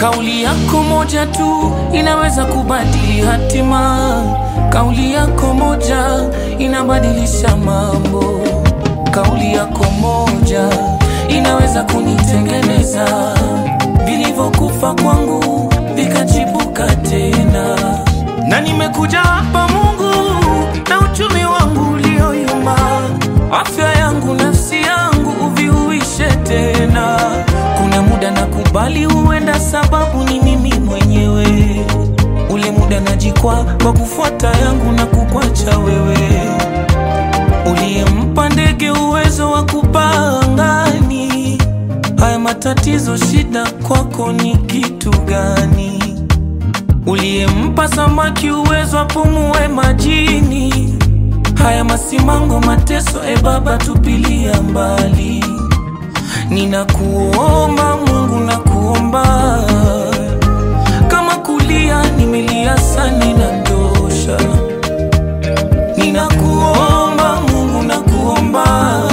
Kauli yako moja tu inaweza kubadili hatima. Kauli yako moja inabadilisha mambo. Kauli yako moja inaweza kunitengeneza. Vilivyokufa kwangu vikachipuka tena. Na nimekuja hapa Mungu na uchumi wangu ulioyumba. Afya yangu, nafsi yangu uviuishe tena. Kuna muda nakubali huenda sababu ni mimi mwenyewe. Ule muda najikwaa kwa kufuata yangu na kukwacha wewe. Uliyempa ndege uwezo wa kupaa angani. Haya matatizo shida kwako ni kitu gani? Uliyempa samaki uwezo apumue majini. Haya masimango mateso Baba tupilia mbali. Ninakuomba Mungu, nakuomba. Kama kulia nimelia sana inatosha. Ninakuomba Mungu, nakuomba.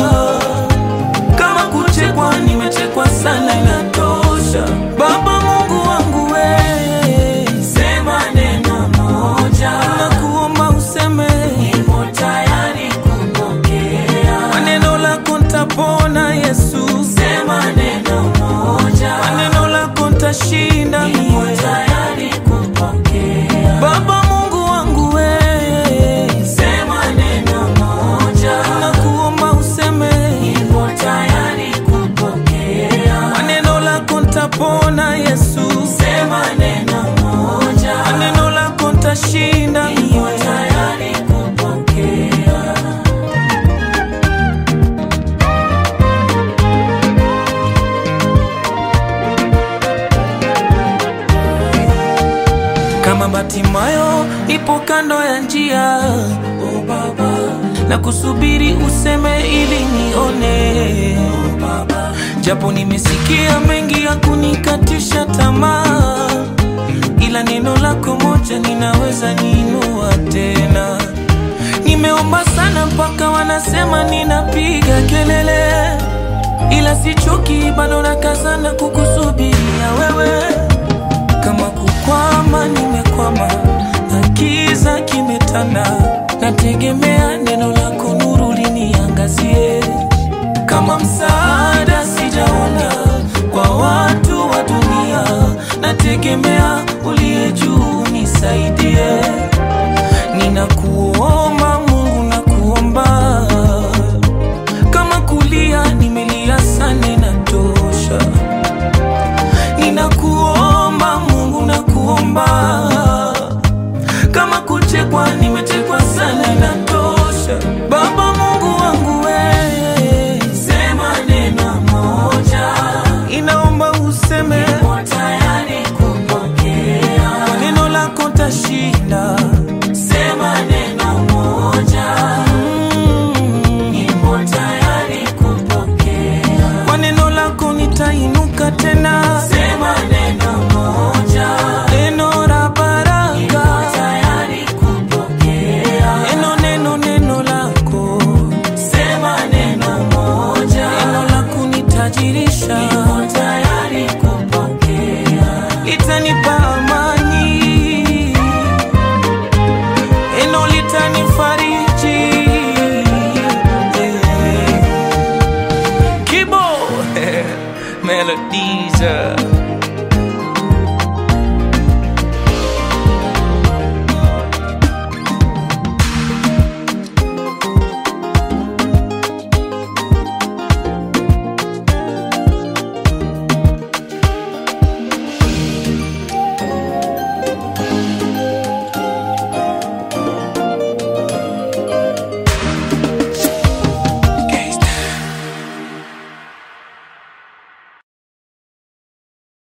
Kama kuchekwa nimechekwa sana inatosha. Baba Mungu wangu wewe, sema neno moja. Nakuomba useme, nipo tayari kupokea. Maneno lako nitapona Yesu. Sema neno moja. Maneno lako nitashinda. Nipo tayari kupokea. Baba Mungu wangu wewe, sema neno moja. Nakuomba useme, nipo tayari kupokea. Maneno lako nitapona Yesu. Sema neno moja. Maneno lako nitashinda. Nipo tayari kupokea. Kama Batimayo ipo kando ya njia, oh Baba, na kusubiri useme ili nione, oh Baba. Japo nimesikia mengi ya kunikatisha tamaa, ila neno lako moja ninaweza niinua tena. Nimeomba sana mpaka wanasema ninapiga kelele, ila sichoki bado nakazana kukusubiria wewe. Kama kukwama nimekwama na giza kimetanda, nategemea neno lako nuru liniangazie. Kama msaada sijaona kwa watu wa dunia, nategemea uliye juu nisaidie. Ninakuomba Mungu, nakuomba. Kama kulia nimelia sana inatosha. Ninakuomba Mungu, nakuomba. Kama kuchekwa nimechekwa sana inatosha. Baba Mungu wangu wewe, sema neno moja. Inaomba useme, nipo tayari kupokea. Neno lako tashinda. Sema neno moja. Nipo tayari kupokea. Kwa neno lako nitainuka tena. Sema neno moja. Neno la baraka. Nipo tayari kupokea. Neno lako. Sema neno moja. Neno lako nitajirisha. Nipo tayari